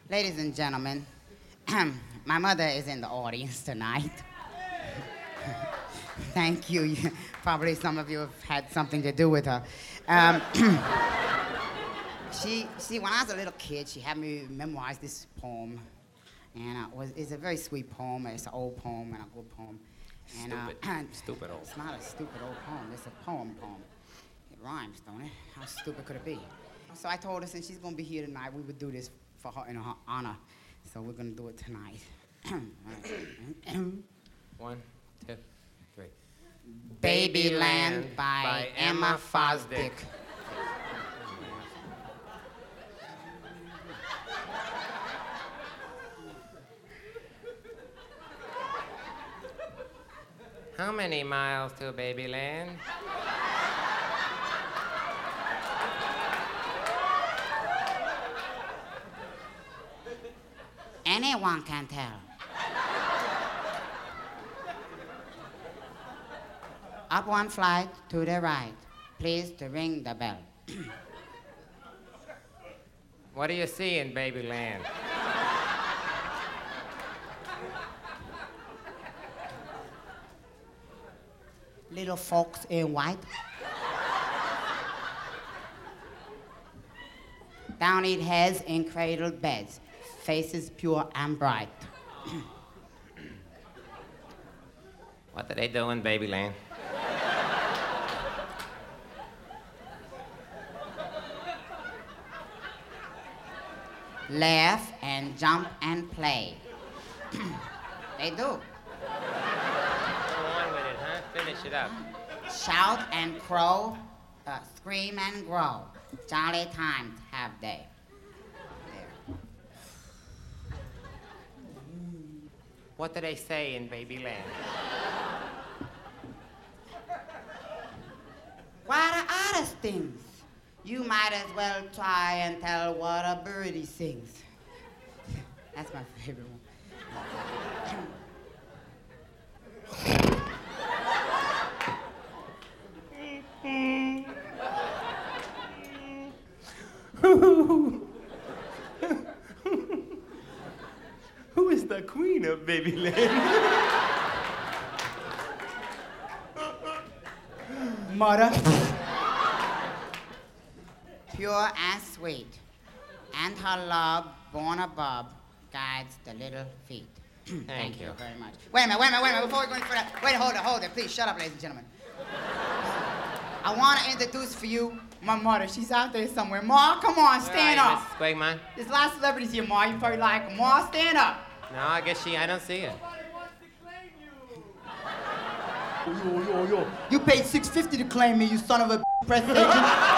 Ladies and gentlemen, my mother is in the audience tonight. Thank you. Probably some of you have had something to do with her. She, when I was a little kid, she had me memorize this poem. And it's a very sweet poem. It's an old poem and a good poem. And, Stupid old. It's not a stupid old poem. It's a poem. It rhymes, don't it? How stupid could it be? So I told her since she's going to be here tonight, we would do this for her in her honor. So we're going to do it tonight. 1, 2, 3. Babyland by Emma Fosdick. How many miles to Babyland? Anyone can tell. Up one flight to the right. Please to ring the bell. What do you see in Babyland? Little folks in white. Down-eat heads in cradled beds. Faces pure and bright. What do they do in Babyland? Laugh and jump and play. They do. Go on with it, huh? Finish it up. Shout and crow, scream and grow. Jolly times have they. There. What do they say in Babyland? Why the oddest things? You might as well try and tell what a birdie sings. That's my favorite one. Who is the queen of Babyland? Mother. Pure and sweet, and her love born above guides the little feet. Thank you very much. Wait a minute, before we go any further, hold it, please, shut up, ladies and gentlemen. I want to introduce for you my mother. She's out there somewhere. Ma, come on, stand up. Mrs. Quagmire? There's a lot of celebrities here, Ma. You probably like them. Ma, stand up. No, I guess I don't see her. Yo. You paid $6.50 to claim me, you son of a press agent.